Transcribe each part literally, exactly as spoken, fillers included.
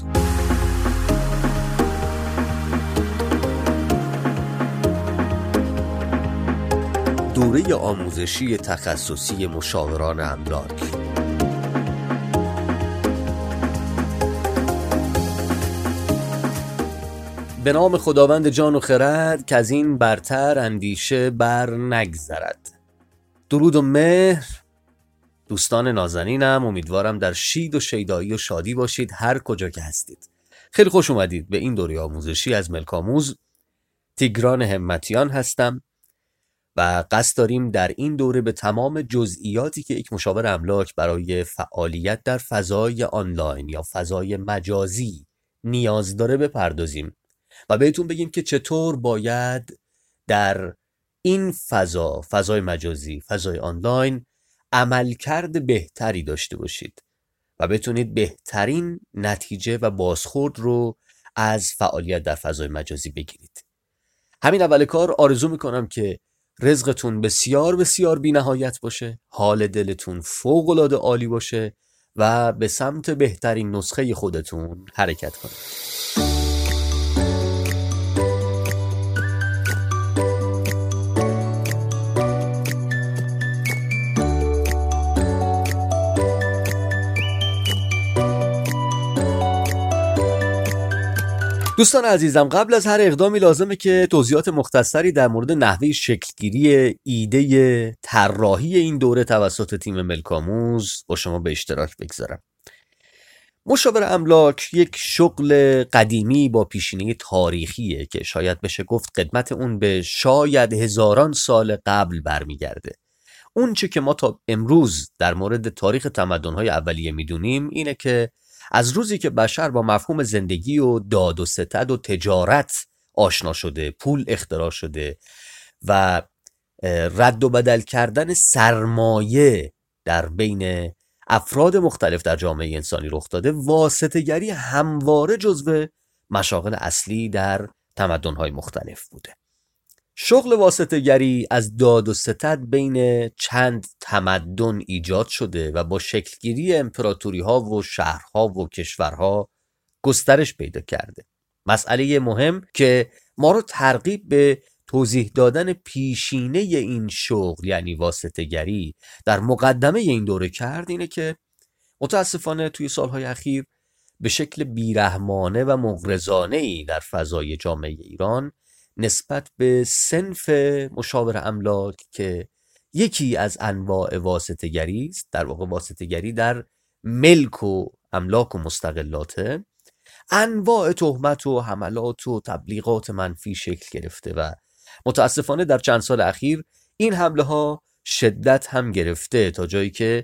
دوره آموزشی تخصصی مشاوران املاک. به نام خداوند جان و خرد که از این برتر اندیشه بر نگذرد. درود و مهر دوستان نازنینم، امیدوارم در شید و شیدایی و شادی باشید هر کجا که هستید. خیلی خوش اومدید به این دوره آموزشی از ملک آموز. تیگران همتیان هستم و قصد داریم در این دوره به تمام جزئیاتی که یک مشاور املاک برای فعالیت در فضای آنلاین یا فضای مجازی نیاز داره بپردازیم و بهتون بگیم که چطور باید در این فضا، فضای مجازی، فضای آنلاین عملکرد بهتری داشته باشید و بتونید بهترین نتیجه و بازخورد رو از فعالیت در فضای مجازی بگیرید. همین اول کار آرزو میکنم که رزقتون بسیار بسیار بی نهایت باشه، حال دلتون فوق العاده عالی باشه و به سمت بهترین نسخه خودتون حرکت کنید. دوستان عزیزم، قبل از هر اقدامی لازمه که توضیحات مختصری در مورد نحوه شکلگیری ایده طراحی این دوره توسط تیم ملک آموز با شما به اشتراک بگذارم. مشاور املاک یک شغل قدیمی با پیشینه تاریخیه که شاید بشه گفت قدمت اون به شاید هزاران سال قبل برمیگرده. اون چه که ما تا امروز در مورد تاریخ تمدن‌های اولیه میدونیم اینه که از روزی که بشر با مفهوم زندگی و داد و ستد و تجارت آشنا شده، پول اختراع شده و رد و بدل کردن سرمایه در بین افراد مختلف در جامعه انسانی رخ داده، واسطه‌گری همواره جزو مشاغل اصلی در تمدن‌های مختلف بوده. شغل واسطه‌گری از داد و ستد بین چند تمدن ایجاد شده و با شکلگیری امپراتوری‌ها و شهرها و کشورها گسترش پیدا کرده. مسئله مهم که ما رو ترغیب به توضیح دادن پیشینه این شغل یعنی واسطه‌گری در مقدمه این دوره کرد اینه که متاسفانه توی سالهای اخیر به شکل بیرحمانه و مغرضانه‌ای در فضای جامعه ایران نسبت به صنف مشاور املاک که یکی از انواع واسطه‌گری است، در واقع واسطه‌گری در ملک و املاک و مستقلاته، انواع تهمت و حملات و تبلیغات منفی شکل گرفته و متاسفانه در چند سال اخیر این حمله ها شدت هم گرفته تا جایی که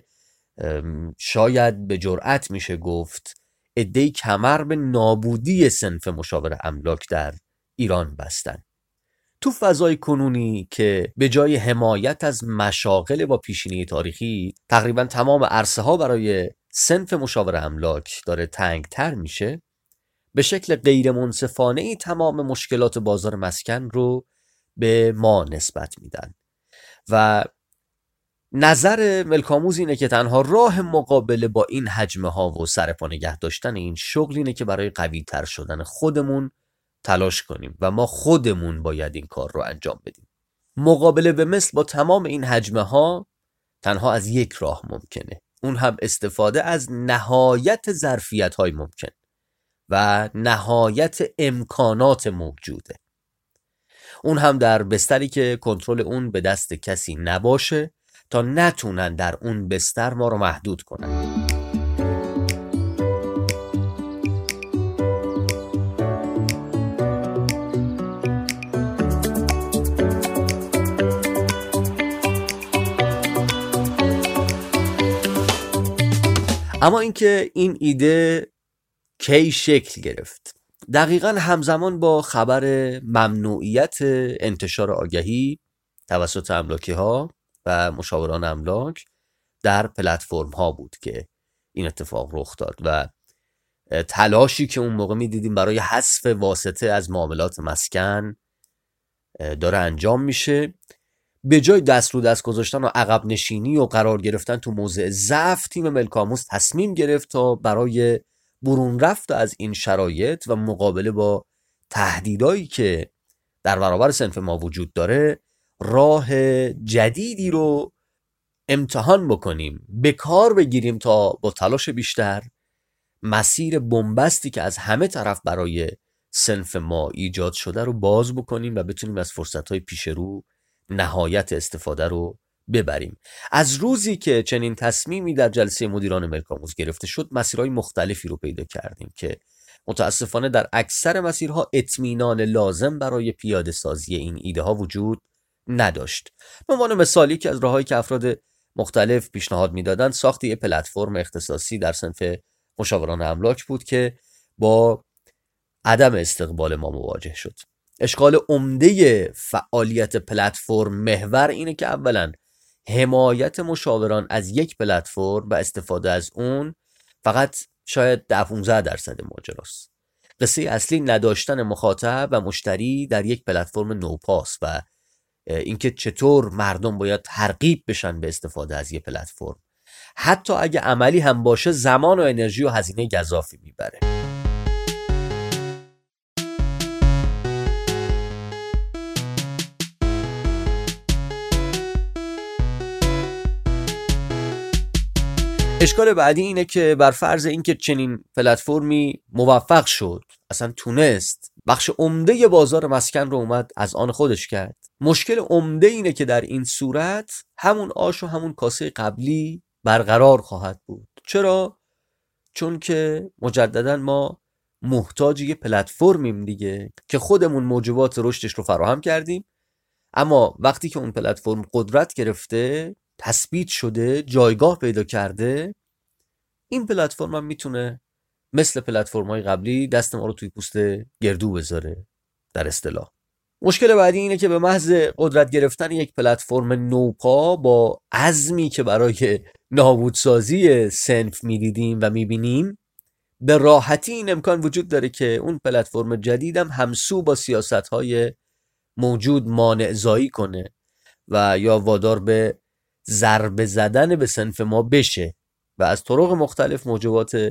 شاید به جرأت میشه گفت عده‌ای کمر به نابودی صنف مشاور املاک در ایران بستن. تو فضای کنونی که به جای حمایت از مشاغل با پیشینه تاریخی تقریبا تمام عرصه ها برای صنف مشاور املاک داره تنگ تر میشه، به شکل غیر منصفانه ای تمام مشکلات بازار مسکن رو به ما نسبت میدن و نظر ملک آموز اینه که تنها راه مقابله با این حجمه ها و سرپا نگه داشتن این شغل اینه که برای قوی تر شدن خودمون تلاش کنیم و ما خودمون باید این کار رو انجام بدیم. مقابله به مثل با تمام این حجمه ها تنها از یک راه ممکنه، اون هم استفاده از نهایت ظرفیت های ممکن و نهایت امکانات موجوده، اون هم در بستری که کنترل اون به دست کسی نباشه تا نتونن در اون بستر ما رو محدود کنن. اما اینکه این ایده کی شکل گرفت، دقیقاً همزمان با خبر ممنوعیت انتشار آگهی توسط املاکی ها و مشاوران املاک در پلتفرم ها بود که این اتفاق رخ داد و تلاشی که اون موقع می دیدیم برای حذف واسطه از معاملات مسکن داره انجام میشه. به جای دست رو دست گذاشتن و عقب نشینی و قرار گرفتن تو موضع ضعف، تیم ملک آموز تصمیم گرفت تا برای برون رفت از این شرایط و مقابله با تهدیدایی که در برابر صنف ما وجود داره راه جدیدی رو امتحان بکنیم، به کار بگیریم تا با تلاش بیشتر مسیر بنبستی که از همه طرف برای صنف ما ایجاد شده رو باز بکنیم و بتونیم از فرصت‌های پیش رو نهایت استفاده رو ببریم. از روزی که چنین تصمیمی در جلسه مدیران ملک‌آموز گرفته شد، مسیرهای مختلفی رو پیدا کردیم که متاسفانه در اکثر مسیرها اطمینان لازم برای پیاده سازی این ایده ها وجود نداشت. به عنوان مثالی که از راههایی که افراد مختلف پیشنهاد میدادن ساخت یک پلتفرم اختصاصی در صنف مشاوران املاک بود که با عدم استقبال ما مواجه شد. اشکال عمده فعالیت پلتفرم محور اینه که اولا حمایت مشاوران از یک پلتفرم و استفاده از اون فقط شاید ده پانزده درصد ماجراست. قصه اصلی نداشتن مخاطب و مشتری در یک پلتفرم نوپاس و اینکه چطور مردم باید ترغیب بشن به استفاده از یک پلتفرم. حتی اگه عملی هم باشه زمان و انرژی و هزینه گزافی میبره. اشکال بعدی اینه که بر فرض اینکه چنین پلتفرمی موفق شد، اصلا تونست بخش عمده بازار مسکن رو اومد از آن خودش کرد، مشکل عمده اینه که در این صورت همون آش و همون کاسه قبلی برقرار خواهد بود. چرا؟ چون که مجددا ما محتاج یه پلتفرمیم دیگه که خودمون موجبات رشدش رو فراهم کردیم، اما وقتی که اون پلتفرم قدرت گرفته، تثبیت شده، جایگاه پیدا کرده، این پلتفرم هم میتونه مثل پلتفرم‌های قبلی دست ما رو توی پوست گردو بذاره در اصطلاح. مشکل بعدی اینه که به محض قدرت گرفتن یک پلتفرم نوپا با عزمی که برای نابودسازی صنف میدیدیم و میبینیم، به راحتی این امکان وجود داره که اون پلتفرم جدیدم همسو با سیاست‌های موجود مانع زایی کنه و یا وادار به ضربه زدن به صنف ما بشه و از طرق مختلف موجبات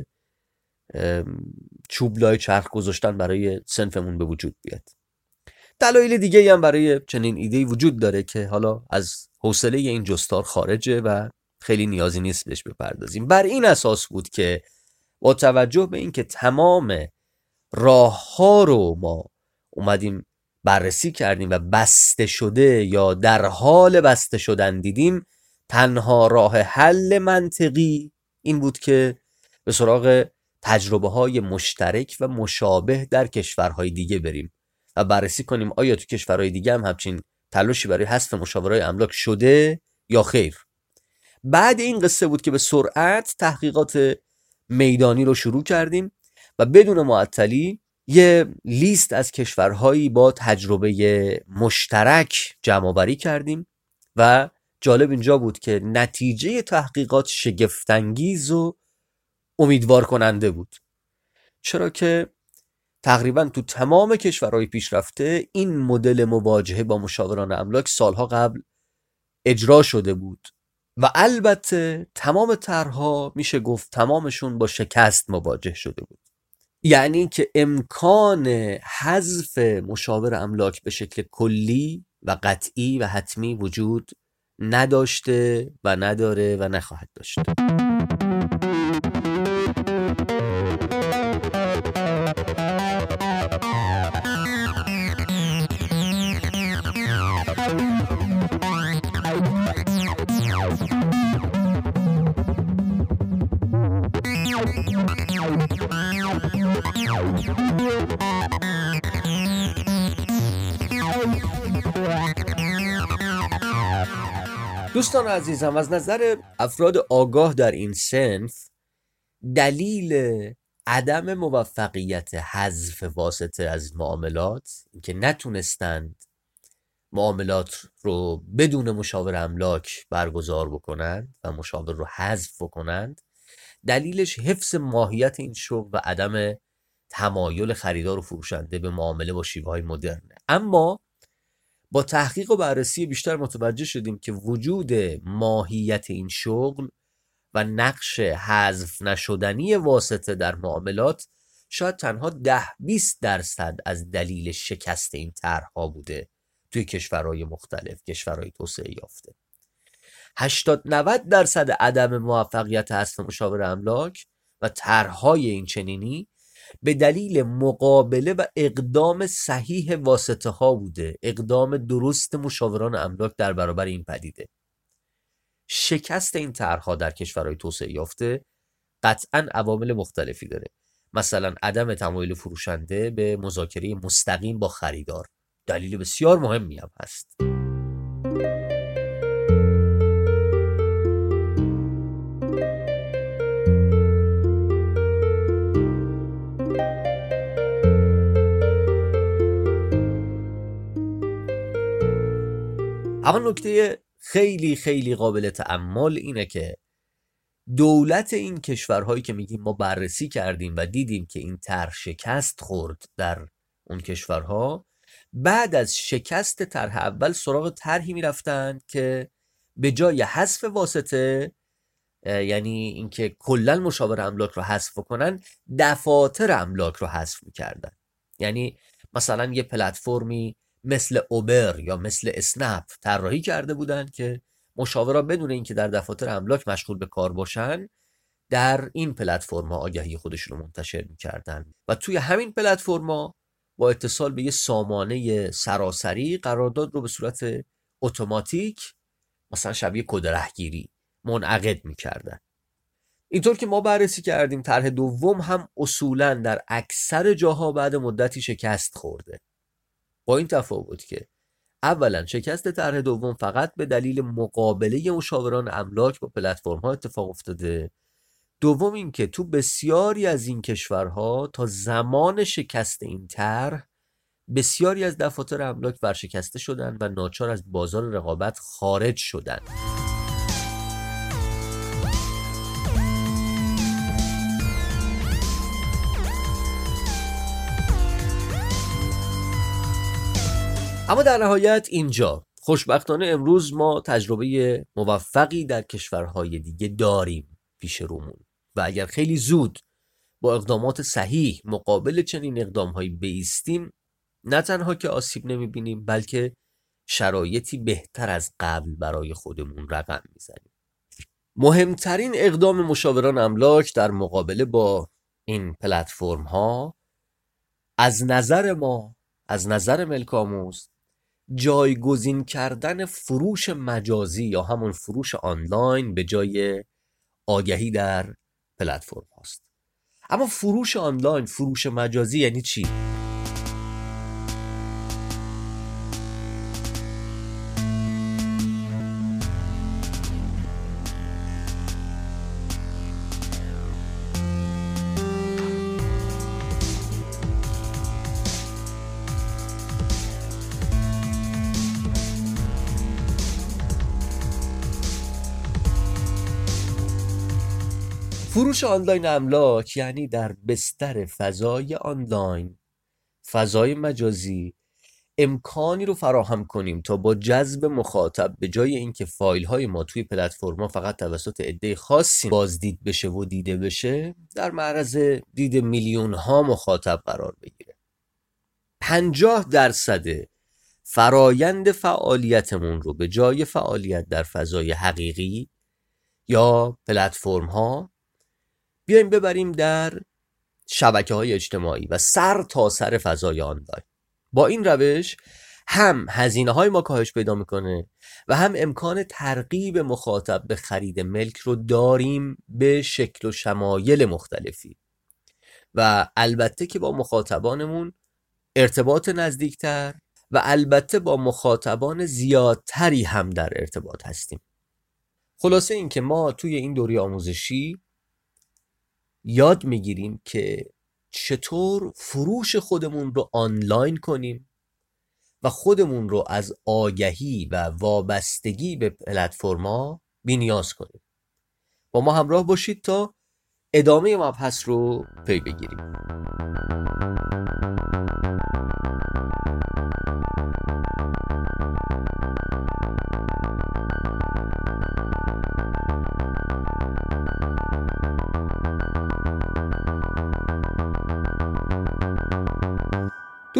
چوبلای چرخ گذاشتن برای صنفمون به وجود بیاد. دلایل دیگه هم برای چنین ایده‌ای وجود داره که حالا از حوصله این جستار خارجه و خیلی نیازی نیست بهش بپردازیم. بر این اساس بود که با توجه به اینکه تمام راه‌ها رو ما اومدیم بررسی کردیم و بسته شده یا در حال بسته شدن دیدیم، تنها راه حل منطقی این بود که به سراغ تجربه های مشترک و مشابه در کشورهای دیگه بریم و بررسی کنیم آیا تو کشورهای دیگه هم همچین تلاشی برای حذف مشاورای املاک شده یا خیر. بعد این قصه بود که به سرعت تحقیقات میدانی رو شروع کردیم و بدون معطلی یه لیست از کشورهایی با تجربه مشترک جمع آوری کردیم و جالب اینجا بود که نتیجه تحقیقات شگفت‌انگیز و امیدوار کننده بود. چرا که تقریبا تو تمام کشورهای پیشرفته این مدل مواجهه با مشاوران املاک سالها قبل اجرا شده بود و البته تمام طرح‌ها میشه گفت تمامشون با شکست مواجه شده بود. یعنی که امکان حذف مشاور املاک به شکل کلی و قطعی و حتمی وجود نداشته و نداره و نخواهد داشت. دوستان عزیزم، از نظر افراد آگاه در این صنف دلیل عدم موفقیت حذف واسطه از معاملات، که نتونستند معاملات رو بدون مشاور املاک برگزار بکنند و مشاور رو حذف بکنند، دلیلش حفظ ماهیت این شغل و عدم تمایل خریدار و فروشنده به معامله با شیوه‌های مدرنه. اما با تحقیق و بررسی بیشتر متوجه شدیم که وجود ماهیت این شغل و نقش حذف نشدنی واسطه در معاملات شاید تنها ده بیست درصد از دلیل شکست این طرح‌ها بوده توی کشورهای مختلف، کشورهای توسعه یافته. هشتاد نود درصد عدم موفقیت حذف مشاور املاک و طرح‌های این چنینی به دلیل مقابله و اقدام صحیح واسطه ها بوده، اقدام درست مشاوران املاک در برابر این پدیده. شکست این طرح‌ها در کشورهای توسعه یافته قطعاً عوامل مختلفی داره. مثلا عدم تمایل فروشنده به مذاکره مستقیم با خریدار دلیل بسیار مهمی هم هست. اما نکته خیلی خیلی قابل تأمل اینه که دولت این کشورهایی که میگیم ما بررسی کردیم و دیدیم که این طرح شکست خورد در اون کشورها، بعد از شکست طرح اول سراغ طرحی میرفتن که به جای حذف واسطه، یعنی اینکه کلا مشاور املاک رو حذف کنن، دفاتر املاک رو حذف میکردن. یعنی مثلا یه پلتفرمی مثل اوبر یا مثل اسنپ طراحی کرده بودن که مشاورا بدون اینکه در دفاتر املاک مشغول به کار باشن در این پلتفرم‌ها آگهی خودشون رو منتشر می‌کردن و توی همین پلتفرم‌ها با اتصال به یه سامانه سراسری قرارداد رو به صورت اتوماتیک، مثلا شبیه کد رهگیری، منعقد می‌کردن. اینطور که ما بررسی کردیم طرح دوم هم اصولاً در اکثر جاها بعد مدتی شکست خورده، با این تفاوت که اولا شکست طرح دوم فقط به دلیل مقابله مشاوران املاک با پلتفرم‌ها اتفاق افتاده. دوم این که تو بسیاری از این کشورها تا زمان شکست این طرح بسیاری از دفاتر املاک ورشکسته شدند و ناچار از بازار رقابت خارج شدند. اما در نهایت اینجا خوشبختانه امروز ما تجربه موفقی در کشورهای دیگه داریم پیش رومون و اگر خیلی زود با اقدامات صحیح مقابل چنین اقدامهایی بایستیم، نه تنها که آسیب نمیبینیم بلکه شرایطی بهتر از قبل برای خودمون رقم میزنیم. مهمترین اقدام مشاوران املاک در مقابله با این پلتفرم ها از نظر ما، از نظر ملک‌آموز، جایگزین کردن فروش مجازی یا همون فروش آنلاین به جای آگهی در پلتفرم هاست. اما فروش آنلاین، فروش مجازی یعنی چی؟ فروش آنلاین املاک یعنی در بستر فضای آنلاین، فضای مجازی، امکانی رو فراهم کنیم تا با جذب مخاطب به جای اینکه فایل های ما توی پلتفرم‌ها فقط توسط عده خاصی بازدید بشه و دیده بشه، در معرض دید میلیون ها مخاطب قرار بگیره. پنجاه درصد فرایند فعالیتمون رو به جای فعالیت در فضای حقیقی یا پلتفرم ها بیایم ببریم در شبکه‌های اجتماعی و سر تا سر فضای آنلاین. با این روش هم هزینه‌های ما کاهش پیدا میکنه و هم امکان ترغیب مخاطب به خرید ملک رو داریم به شکل و شمایل مختلفی و البته که با مخاطبانمون ارتباط نزدیکتر و البته با مخاطبان زیادتری هم در ارتباط هستیم. خلاصه این که ما توی این دوره آموزشی یاد میگیریم که چطور فروش خودمون رو آنلاین کنیم و خودمون رو از آگهی و وابستگی به پلتفرم‌ها بی‌نیاز کنیم. با ما همراه باشید تا ادامه مبحث رو پی بگیریم.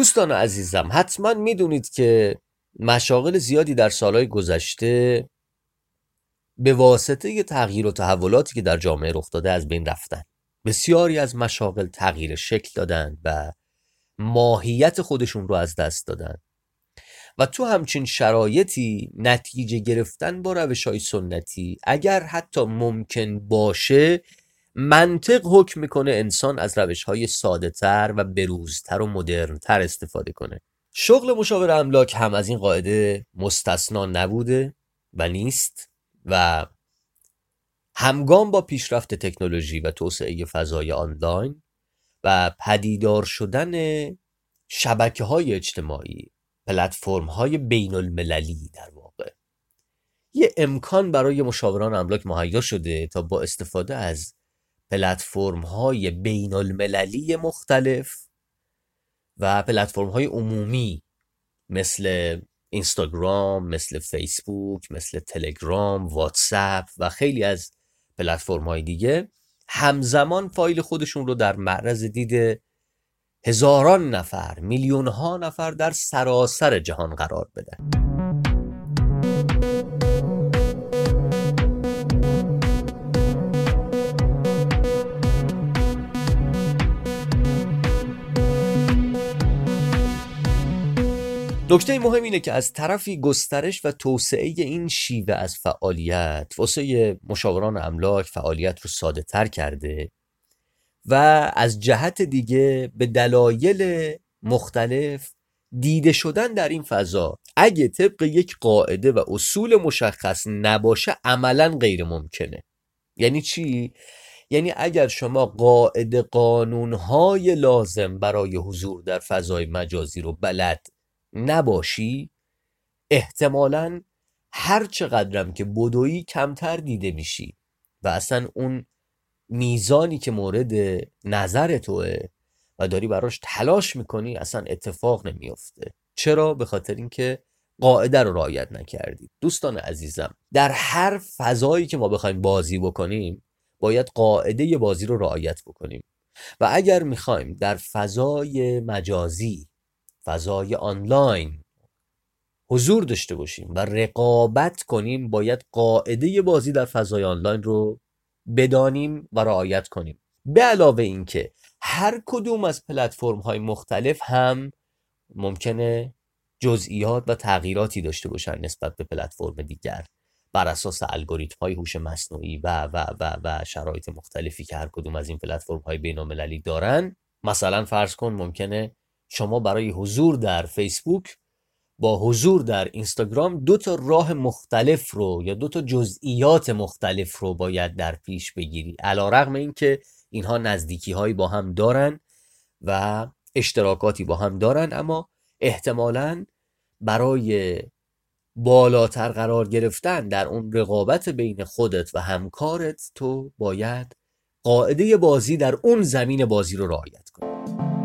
دوستان عزیزم، حتما میدونید که مشاغل زیادی در سالهای گذشته به واسطه تغییر و تحولاتی که در جامعه رخ داده از بین رفتن. بسیاری از مشاغل تغییر شکل دادن و ماهیت خودشون رو از دست دادن و تو همچین شرایطی نتیجه گرفتن با روش‌های سنتی اگر حتی ممکن باشه، منطق حکم میکنه انسان از روش‌های ساده‌تر و بروزتر و مدرن‌تر استفاده کنه. شغل مشاور املاک هم از این قاعده مستثنا نبوده و نیست و همگام با پیشرفت تکنولوژی و توسعه فضای آنلاین و پدیدار شدن شبکه‌های اجتماعی، پلتفرم‌های بین المللی، در واقع یه امکان برای مشاوران املاک مهیا شده تا با استفاده از پلتفرم‌های بین المللی مختلف و پلتفرم‌های عمومی مثل اینستاگرام، مثل فیسبوک، مثل تلگرام، واتساپ و خیلی از پلتفرم‌های دیگه همزمان فایل خودشون رو در معرض دید هزاران نفر، میلیون ها نفر در سراسر جهان قرار بدن. نکته مهم اینه که از طرفی گسترش و توسعه این شیوه از فعالیت واسه مشاوران املاک فعالیت رو ساده تر کرده و از جهت دیگه به دلایل مختلف دیده شدن در این فضا اگه طبق یک قاعده و اصول مشخص نباشه عملاً غیر ممکنه. یعنی چی؟ یعنی اگر شما قاعده قانونهای لازم برای حضور در فضای مجازی رو بلد نباشی، احتمالاً هر چقدرم که بدویی کمتر دیده میشی و اصلا اون میزانی که مورد نظر توه و داری براش تلاش میکنی اصلا اتفاق نمیفته. چرا؟ به خاطر اینکه قاعده رو رعایت نکردی. دوستان عزیزم، در هر فضایی که ما بخوایم بازی بکنیم باید قاعده بازی رو رعایت بکنیم و اگر میخوایم در فضای مجازی، فضای آنلاین حضور داشته باشیم و رقابت کنیم باید قاعده بازی در فضای آنلاین رو بدانیم و رعایت کنیم. به علاوه این که هر کدوم از پلتفرم های مختلف هم ممکنه جزئیات و تغییراتی داشته باشن نسبت به پلتفرم دیگر بر اساس الگوریتم های هوش مصنوعی و و و و شرایط مختلفی که هر کدوم از این پلتفرم های بین‌المللی دارن. مثلا فرض کن ممکنه شما برای حضور در فیسبوک با حضور در اینستاگرام دو تا راه مختلف رو یا دو تا جزئیات مختلف رو باید در پیش بگیری، علیرغم اینکه اینها نزدیکی هایی با هم دارن و اشتراکاتی با هم دارن، اما احتمالاً برای بالاتر قرار گرفتن در اون رقابت بین خودت و همکارت تو باید قاعده بازی در اون زمین بازی رو رعایت کنی.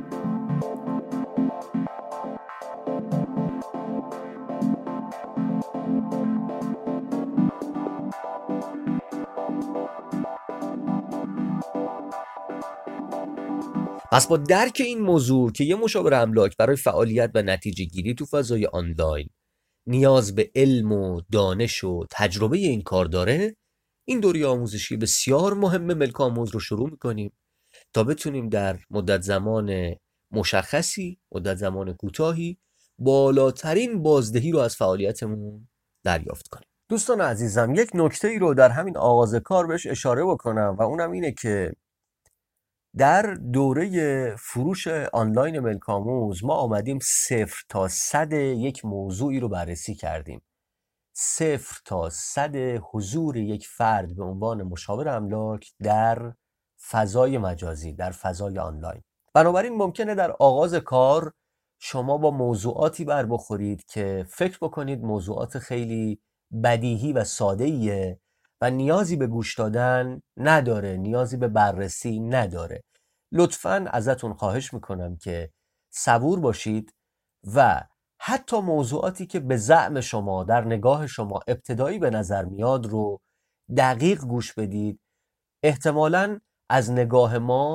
پس با درک این موضوع که یه مشاور املاک برای فعالیت و نتیجه گیری تو فضای آنلاین نیاز به علم و دانش و تجربه این کار داره، این دوره آموزشی بسیار مهم ملک آموز رو شروع میکنیم تا بتونیم در مدت زمان مشخصی، مدت زمان کوتاهی، بالاترین بازدهی رو از فعالیتمون دریافت کنیم. دوستان عزیزم، یک نکته ای رو در همین آغاز کار بهش اشاره بکنم و اونم اینه که در دوره فروش آنلاین ملک آموز ما آمدیم صفر تا صد یک موضوعی رو بررسی کردیم. صفر تا صد حضور یک فرد به عنوان مشاور املاک در فضای مجازی، در فضای آنلاین. بنابراین ممکنه در آغاز کار شما با موضوعاتی بر بخورید که فکر بکنید موضوعات خیلی بدیهی و ساده‌ایه و نیازی به گوش دادن نداره، نیازی به بررسی نداره. لطفاً ازتون خواهش میکنم که صبور باشید و حتی موضوعاتی که به زعم شما در نگاه شما ابتدایی به نظر میاد رو دقیق گوش بدید. احتمالاً از نگاه ما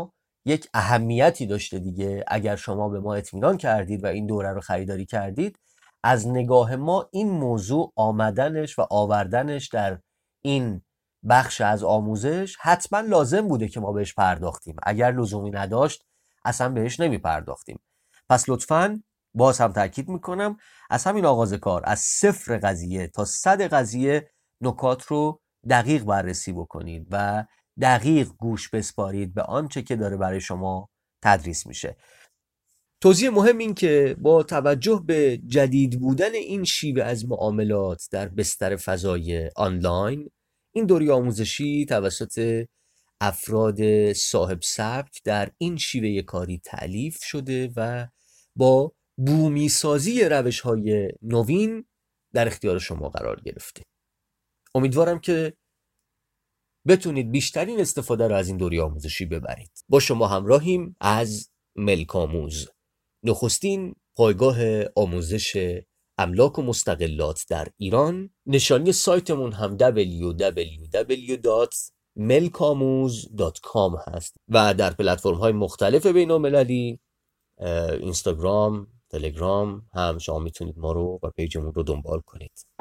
یک اهمیتی داشته دیگه. اگر شما به ما اطمینان کردید و این دوره رو خریداری کردید، از نگاه ما این موضوع آمدنش و آوردنش در این بخش از آموزش حتما لازم بوده که ما بهش پرداختیم. اگر لزومی نداشت اصلا بهش نمی پرداختیم. پس لطفاً باز هم تاکید میکنم، از همین آغاز کار، از صفر قضیه تا صد قضیه نکات رو دقیق بررسی بکنید و دقیق گوش بسپارید به آنچه که داره برای شما تدریس میشه. توضیح مهم این که با توجه به جدید بودن این شیوه از معاملات در بستر فضای آنلاین، این دوره آموزشی توسط افراد صاحب سبک در این شیوه کاری تألیف شده و با بومی سازی روش های نوین در اختیار شما قرار گرفته. امیدوارم که بتونید بیشترین استفاده رو از این دوره آموزشی ببرید. با شما همراهیم از ملکاموز، نخستین پایگاه آموزش املاک و مستقلات در ایران. نشانی سایتمون هم دبلیو دبلیو دبلیو دات ملکاموز دات کام هست و در پلتفرم های مختلف بین المللی، اینستاگرام، تلگرام هم شما میتونید ما رو و پیجمون رو دنبال کنید.